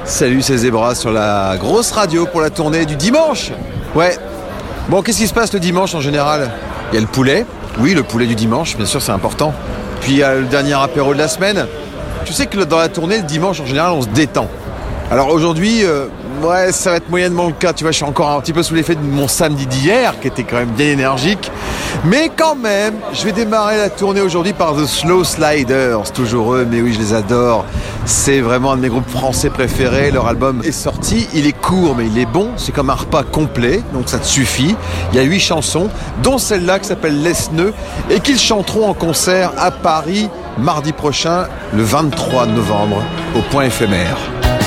Salut, c'est Zebra sur la grosse radio pour la tournée du dimanche. Ouais. Bon, qu'est-ce qui se passe le dimanche en général ? Il y a le poulet. Oui, le poulet du dimanche, bien sûr, c'est important. Puis il y a le dernier apéro de la semaine. Tu sais que dans la tournée, le dimanche, en général, on se détend. Alors aujourd'hui, ouais, ça va être moyennement le cas. Tu vois, je suis encore un petit peu sous l'effet de mon samedi d'hier, qui était quand même bien énergique. Mais quand même, je vais démarrer la tournée aujourd'hui par The Slow Sliders. Toujours eux, mais oui, je les adore. C'est vraiment un de mes groupes français préférés. Leur album est sorti. Il est court, mais il est bon. C'est comme un repas complet, donc ça te suffit. Il y a 8 chansons, dont celle-là qui s'appelle Laisse-Neux, et qu'ils chanteront en concert à Paris mardi prochain, le 23 novembre, au Point Éphémère.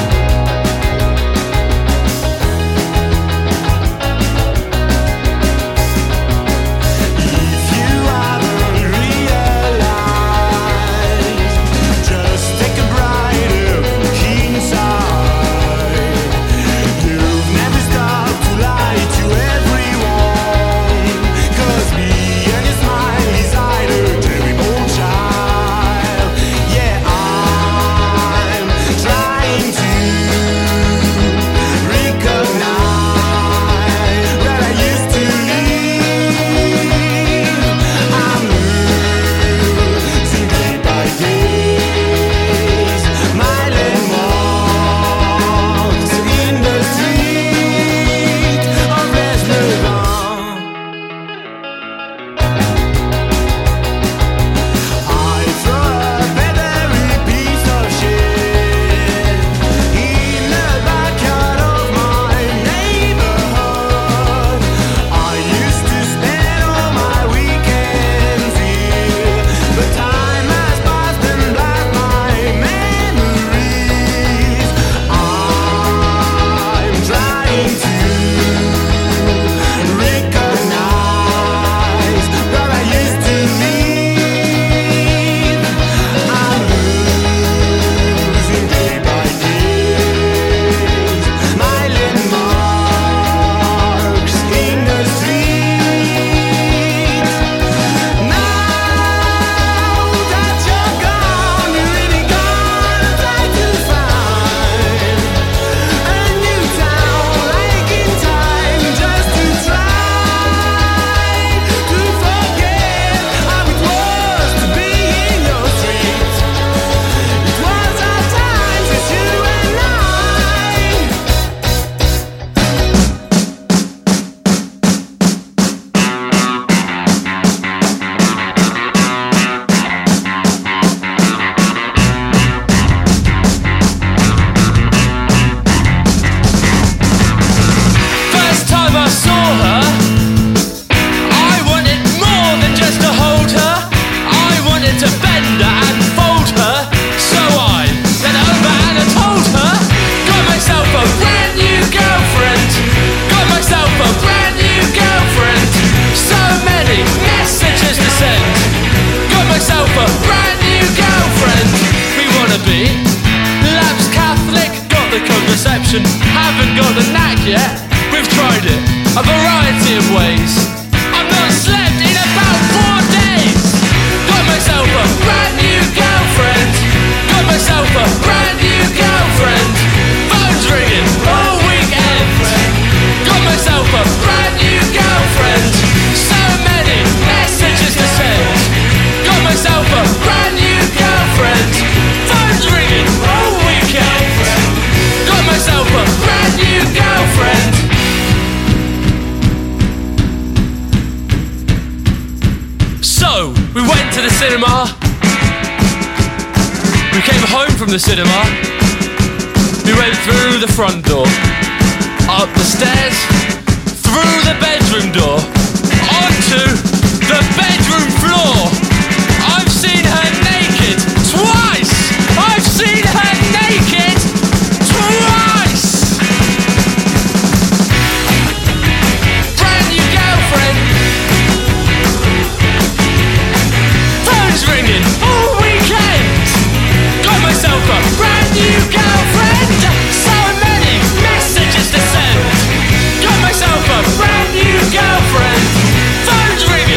Haven't got the knack yet, we've tried it a variety of ways. I've not slept in about 4 days. Got myself a brand new girlfriend. Got myself a brand new girlfriend. Phone's ringing all weekend. Got myself a brand new girlfriend. So many messages to send. Got myself a brand new girlfriend. Phone's ringing all weekend. Got myself a brand new girlfriend. So, we went to the cinema. We came home from the cinema. We went through the front door, up the stairs, through the bedroom door, onto the bedroom floor. I've seen her naked twice. I've seen her naked twice. Brand new girlfriend. Phone's ringing all weekend. Got myself a brand new girlfriend. So many messages to send. Got myself a brand new girlfriend. Phone's ringing.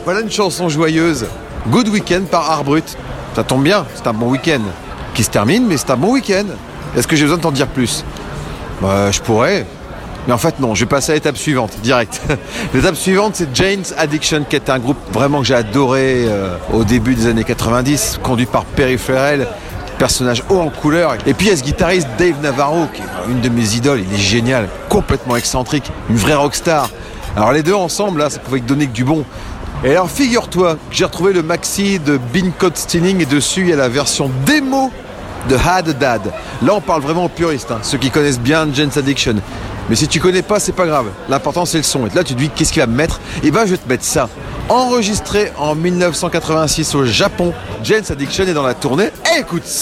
Voilà une chanson joyeuse. Good Weekend par Art Brut. Ça tombe bien, c'est un bon week-end. Qui se termine, mais c'est un bon week-end. Est-ce que j'ai besoin de t'en dire plus ? Je pourrais. Mais en fait, non, je vais passer à l'étape suivante, direct. L'étape suivante, c'est Jane's Addiction, qui est un groupe vraiment que j'ai adoré au début des années 90, conduit par Perry Farrell, personnage haut en couleur. Et puis il y a ce guitariste Dave Navarro, qui est une de mes idoles, il est génial, complètement excentrique, une vraie rockstar. Alors les deux ensemble, là, ça pouvait donner que du bon. Et alors figure-toi que j'ai retrouvé le maxi de Bean Code Stealing et dessus il y a la version démo de Had a Dad. Là on parle vraiment aux puristes, ceux qui connaissent bien Jane's Addiction. Mais si tu connais pas, c'est pas grave. L'important c'est le son. Et là tu te dis qu'est-ce qu'il va me mettre ? Et je vais te mettre ça. Enregistré en 1986 au Japon. Jane's Addiction est dans la tournée. Écoute ça !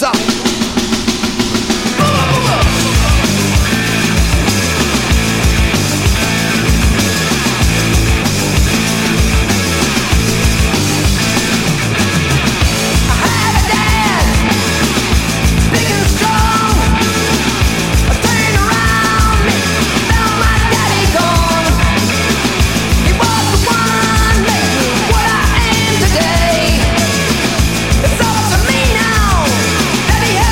It's all to me now that he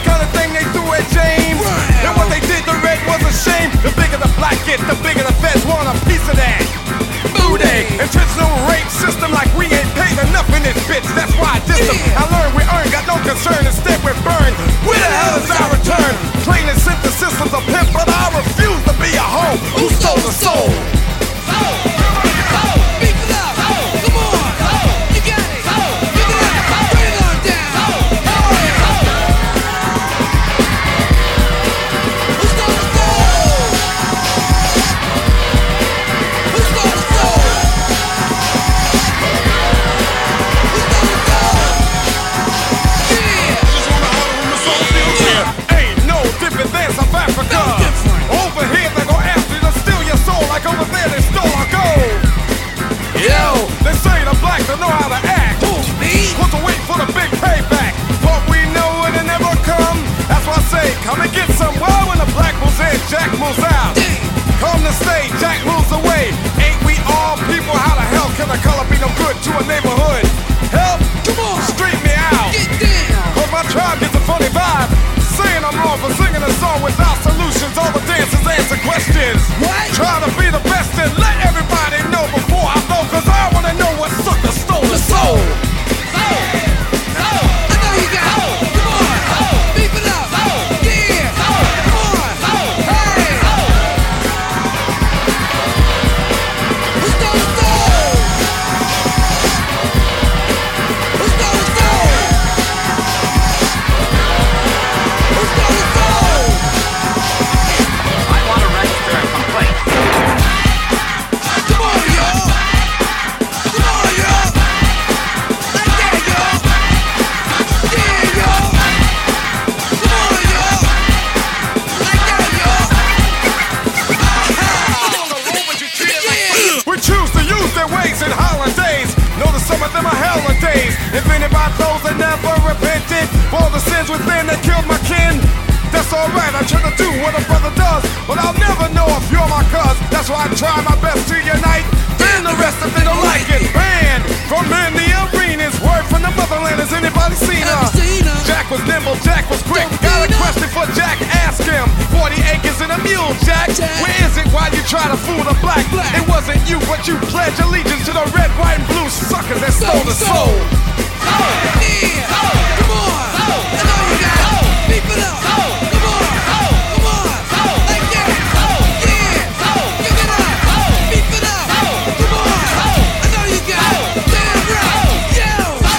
kind of thing they threw at James. And what they did to Red was a shame. The bigger the black get, the bigger the feds want a piece of that. Booty, intentional rape system like we ain't paid enough in this bitch. That's why I diss them. I learned we earn, got no concern. Instead we're burned. Where the hell is our return? Plain and simple systems of pimp, but I refuse to be a hoe who stole the soul. To know how to act. What's to wait for the big payback? But we know it'll never come. That's why I say, come and get some. Well, when the black moves in, Jack moves out. Come to stay, Jack moves away. Ain't we all people? How the hell can a color be no good to a neighborhood? Help! Come on, street me out. Get down. Cause my tribe gets a funny vibe. Saying I'm wrong for singing a song without solutions. All the dancers answer questions. What? Try to be the best and let everybody know before I blow. Cause I wanna know what sucker stole the soul. I know you got it. Come on. Beep it up. Yeah. Come on. Hey. Who stole the soul? Who stole the soul? Who stole the soul? I want to register a complaint. Come on, y'all. Come on, y'all. Like that, y'all. Yeah, y'all. Come on, y'all. Like that, y'all. We choose to use their ways in holidays. Notice some of them are holidays. Invented by those that never repented for the sins within that killed my kin. That's alright, I try to do what a brother does, but I'll never know if you're my cuz. That's why I try my best to unite. Then the rest of them don't like it. Banned from in the arenas. Word from the motherland, has anybody seen her? Jack was nimble, Jack was quick. Got a question for Jack, ask him. 40 acres and a mule, Jack. Where is it while you try to fool the black? It wasn't you, but you pledged allegiance to the red, white, and blue suckers that stole the soul. Yeah, come on. I know you got it. Beep it up. Come on. Like that. Yeah. Give it up. Beep it up. Come on. I know you got it. Damn right. Yo.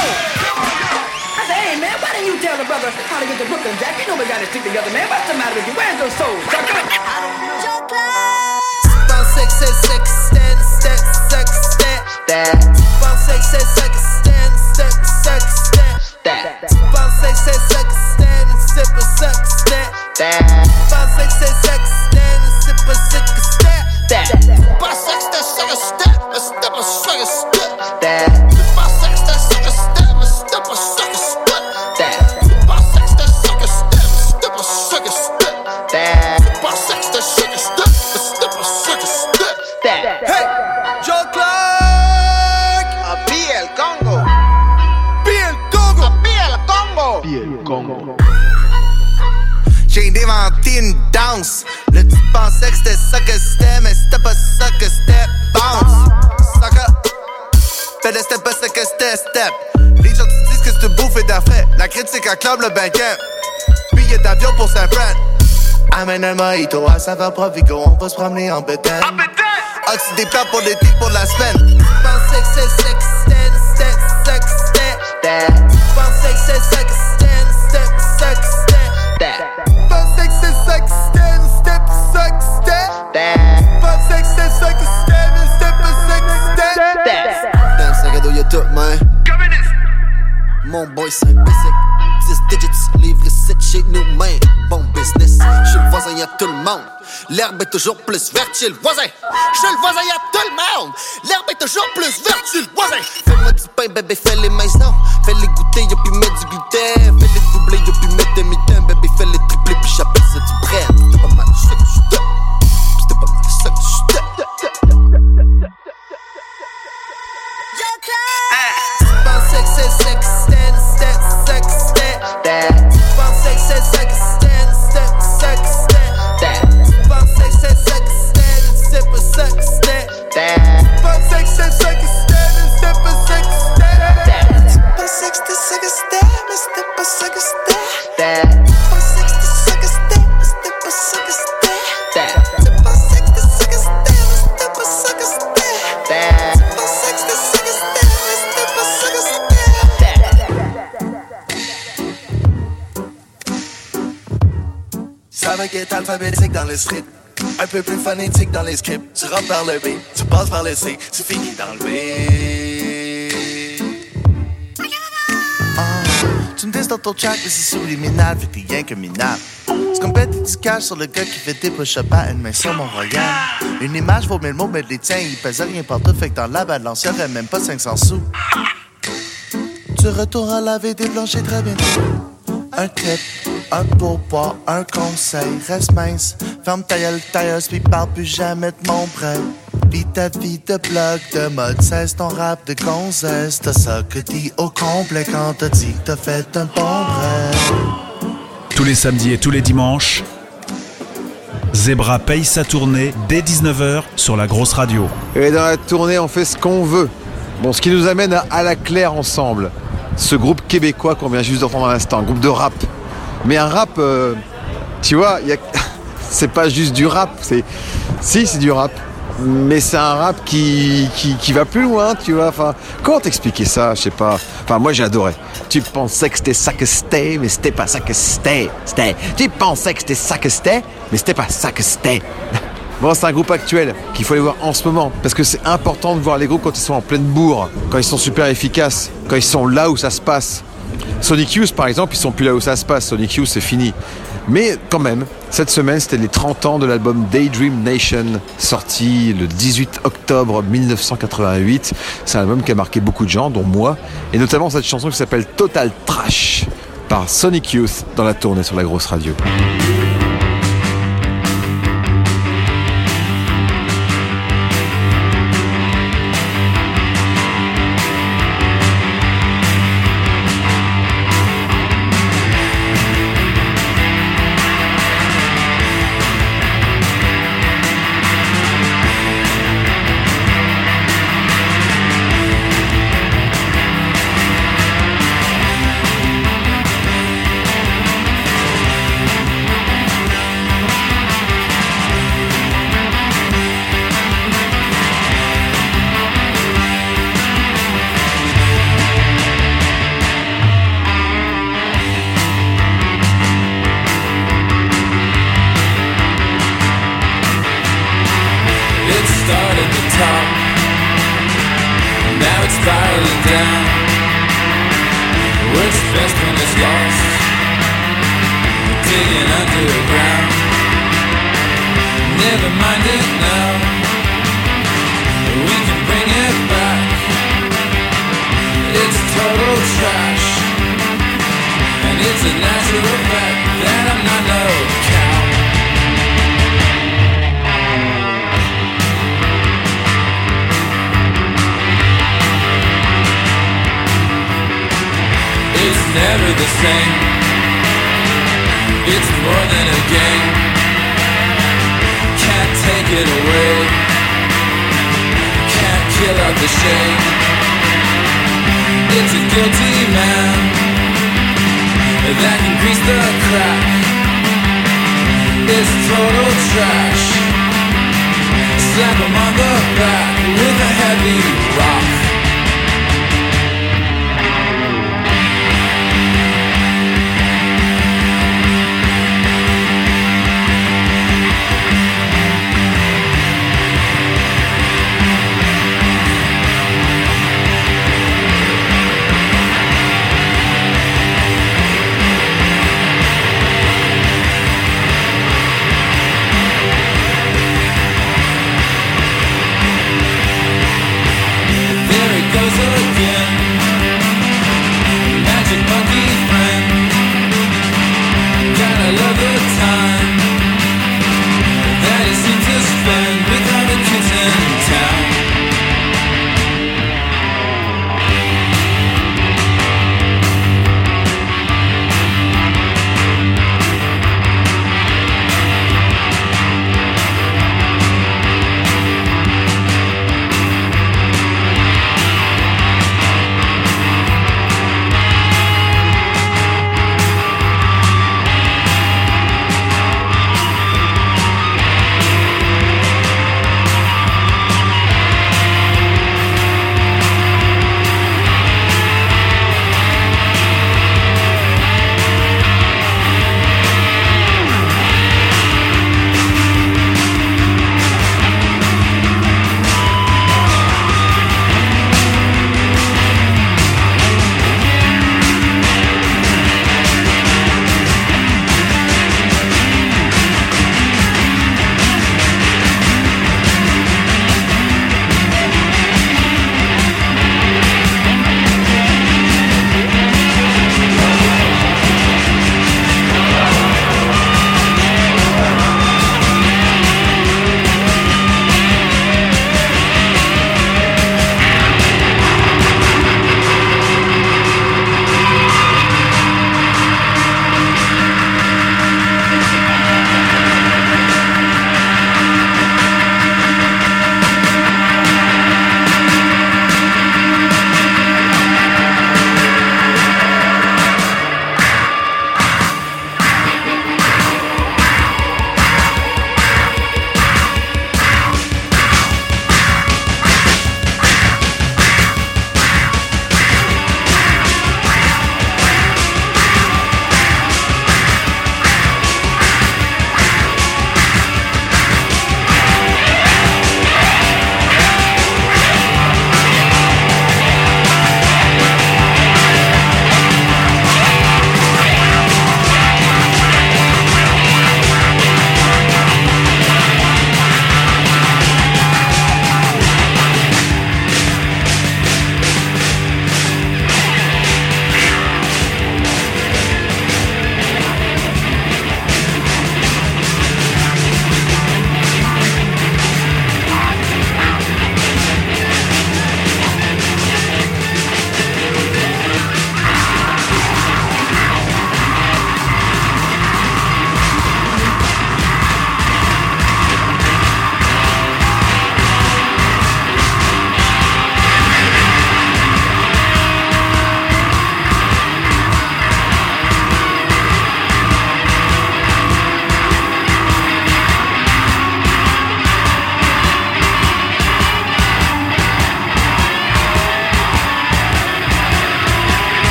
I say, hey man, why didn't you tell the brother how to get to Brooklyn, Jack? You know we got to stick together, man. What's the matter with you? Where's those souls? J'ai inventé une danse. Là tu pensais que c'était ça que c'était, mais c'était pas ça que c'était. Bounce, sucker. Fais le step pas ça que c'était, step. Les gens te disent que c'est une bouffe et d'affaires. La critique acclame le banquet. Billet d'avion pour Saint-Fran. Amène un mojito à saveur Provigo. On va se promener en bétail. As-tu des plans pour l'été, pour la semaine? Pensais que c'est ça que c'était, c'était. Pensais que c'est ça que c'était, c'était. Pensais que c'est ça que c'était, Pensais que c'est ça que c'était, mais c'était pas ça que c'était. Dans le sac à dos y'a tout, man. Mon boy c'est un basic. 10 digits, livre 7 chez nous, man. Bon business, chez le voisin y'a tout le monde. L'herbe est toujours plus verte chez le voisin. Chez le voisin y'a tout le monde. L'herbe est toujours plus verte chez le voisin. Fais-moi du pain, bébé, fais-les maisons. Fais-les goûter, y'a pu mettre du gluten. Fais-les doubler, y'a pu mettre demi-temps. Bébé, fais-les tripler, puis j'appelle ça du brand. C'était pas mal ça que j'étais. C'était pas mal ça que j'étais. Pensais que c'est ça que c'était, pensais que c'est ça Ça va être alphabétique dans le strip, un peu plus phonétique dans les scripts. Tu rentres par le B, tu passes par le C, tu finis dans le B. Tu me dis dans ton track, mais c'est subliminal, fait que t'es rien que minable. C'est comme bête et tu caches sur le gars qui fait des push-ups à une main sur mon royal. Une image vaut 1000 mots, mais les tiens, ils pèsent rien partout, fait que dans la balance, y'aurait même pas 500 sous. Tu retournes à laver des planchers très bientôt. Un tip, un pourboire, un conseil, reste mince. Ferme ta gueule, tailleuse, pis parle plus jamais de mon prêt. Lis ta vie de blog, de mode, cesse ton rap de gonzesse. T'as ça que dis au complet quand t'as dit que t'as fait un bon rêve. Tous les samedis et tous les dimanches, Zebra paye sa tournée dès 19h sur la grosse radio. Et dans la tournée, on fait ce qu'on veut. Bon, ce qui nous amène à la Claire ensemble. Ce groupe québécois qu'on vient juste d'entendre à l'instant, un groupe de rap. Mais un rap, tu vois, c'est pas juste du rap. C'est du rap. Mais c'est un rap qui va plus loin, tu vois. Enfin, comment t'expliquer ça? Je sais pas. Enfin, moi, j'adorais. Tu pensais que c'était ça que c'était, mais c'était pas ça que c'était. Tu pensais que c'était ça que c'était, mais c'était pas ça que c'était. Bon, c'est un groupe actuel qu'il faut aller voir en ce moment, parce que c'est important de voir les groupes quand ils sont en pleine bourre, quand ils sont super efficaces, quand ils sont là où ça se passe. Sonic Youth, par exemple, ils sont plus là où ça se passe. Sonic Youth, c'est fini. Mais quand même, cette semaine, c'était les 30 ans de l'album Daydream Nation, sorti le 18 octobre 1988. C'est un album qui a marqué beaucoup de gens, dont moi, et notamment cette chanson qui s'appelle Total Trash, par Sonic Youth, dans la tournée sur la grosse radio.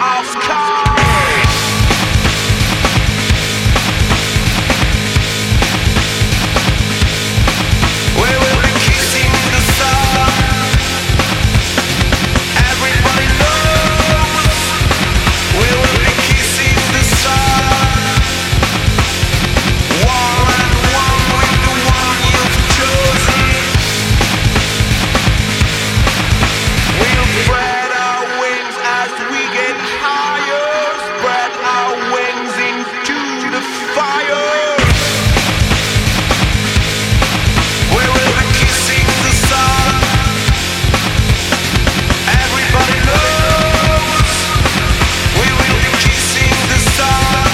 of cars. We will be kissing the sun. Everybody knows we will be kissing the sun. One and one with the one you've chosen. We'll spread our wings as we get higher. Spread our wings into the fire. We will be kissing the sun. Everybody knows we will be kissing the sun.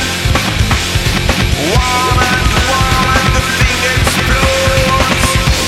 One and the thing explodes.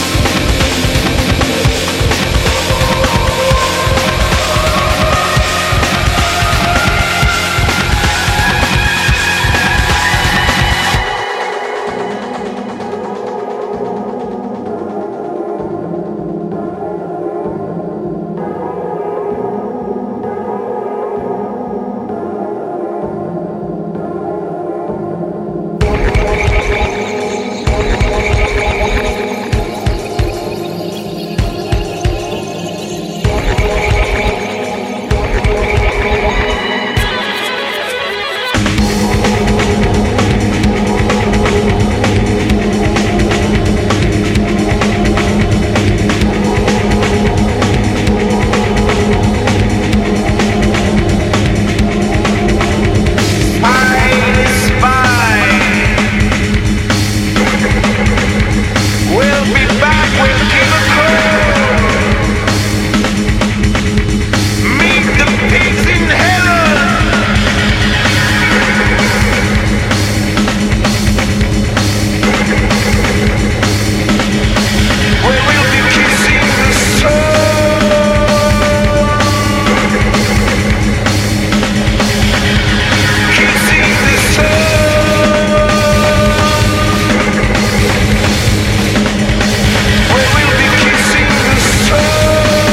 We'll be back with King of Crow. Meet the pigs in heaven. We will be kissing the sun. Kissing the sun. We will be kissing the sun.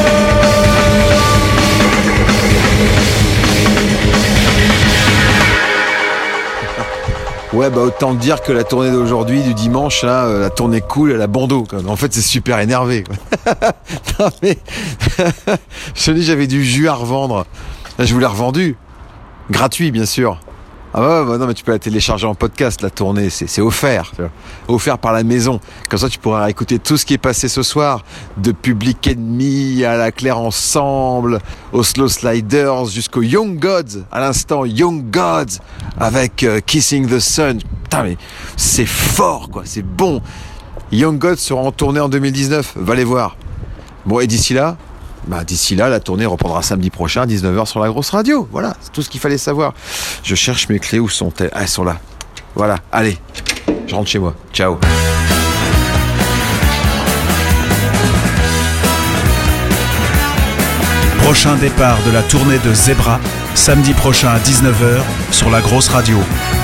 Ouais, bah autant dire que la tournée d'aujourd'hui, du dimanche, là, la tournée cool, elle a bon dos. Quoi. En fait, c'est super énervé. Quoi. Non mais, je te dis, j'avais du jus à revendre. Là, je vous l'ai revendu. Gratuit, bien sûr. Ah bah non, mais tu peux la télécharger en podcast, la tournée, c'est offert. Tu vois. Offert par la maison. Comme ça, tu pourras écouter tout ce qui est passé ce soir. De Public Enemy à la Claire Ensemble, aux Slow Sliders, jusqu'aux Young Gods. À l'instant, Young Gods avec Kissing the Sun. Putain, mais c'est fort, quoi. C'est bon. Young Gods sera en tournée en 2019. Va les voir. Bon, et d'ici là, la tournée reprendra samedi prochain à 19h sur la grosse radio. Voilà, c'est tout ce qu'il fallait savoir. Je cherche mes clés, où sont-elles ? Ah, elles sont là. Voilà, allez, je rentre chez moi. Ciao. Prochain départ de la tournée de Zebra, samedi prochain à 19h sur la grosse radio.